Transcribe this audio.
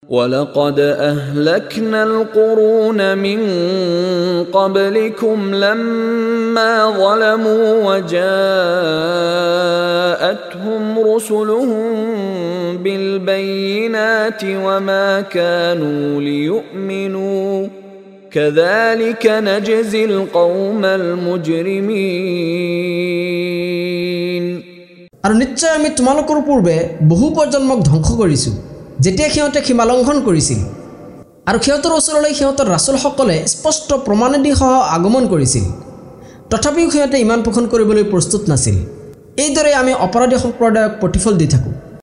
وَلَقَدْ أَهْلَكْنَا الْقُرُونَ مِنْ قَبْلِكُمْ لَمَّا ظَلَمُوا وَجَاءَتْهُمْ رُسُلُهُم بِالْبَيِّنَاتِ وَمَا كَانُوا لِيُؤْمِنُوا كَذَلِكَ نَجْزِي الْقَوْمَ الْمُجْرِمِينَ। আৰু নিশ্চয় আমি তোমালোকৰ পূৰ্বে বহু প্ৰজন্মক ধ্বংস কৰিছো যেতিয়া সিহঁতে সীমালংঘন কৰিছিল আৰু সিহঁতৰ ওচৰলৈ সিহঁতৰ ৰাসূলসকলে স্পষ্ট প্ৰমাণাদি সহ আগমন কৰিছিল তথাপিও সিহঁতে ইমান পোষণ কৰিবলৈ প্ৰস্তুত নাছিল। এইদৰে আমি অপৰাধী সম্প্ৰদায়ক প্ৰতিফল দি থাকোঁ।